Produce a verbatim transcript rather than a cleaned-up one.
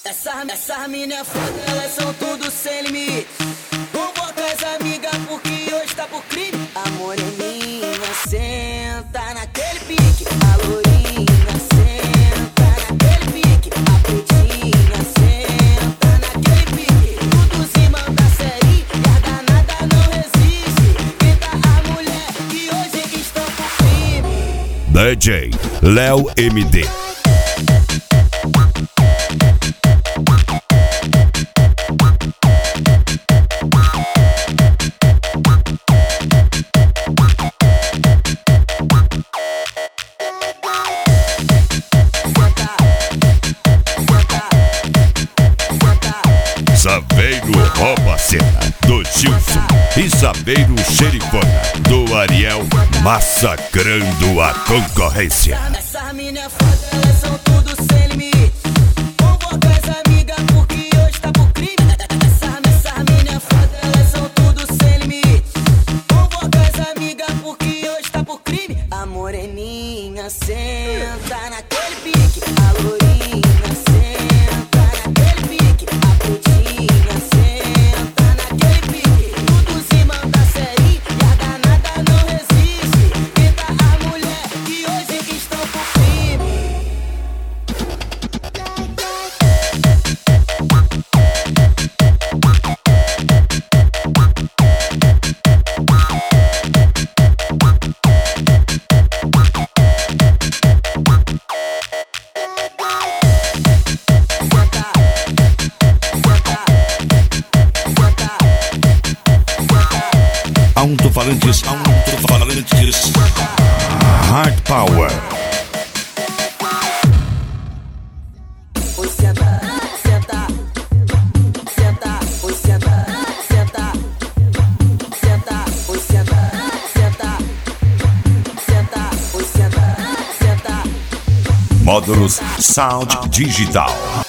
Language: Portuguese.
Essa, essa mina é foda, elas são tudo sem limite. Convoca as amigas porque hoje tá por crime. A moreninha senta naquele pique. A lourinha senta naquele pique. A pretinha senta naquele pique. Tudo se manda série e a danada não resiste. Grita a mulher que hoje estão por crime. D J Léo M D. Saveiro rouba a cena do Gilson e Saveiro xerifona do Ariel, massacrando a concorrência. Essa mina é foda, elas são tudo sem limite. Convoca as amigas porque hoje tá por crime. Essa, essa mina é foda, elas são tudo sem limite. Convoca as amigas porque hoje tá por crime. A moreninha senta naquele pique. A lourinha senta naquele pique. A pretinha senta naquele pique. Tudo se manda série e a danada não resiste. Grita a mulher que hoje estão por crime. Alto-falantes, alto-falantes, Hard Power. Oi, senta, senta, senta, oi, senta, senta, senta, oi, senta, senta, senta, oi, senta, senta. Módulos Sound Digital.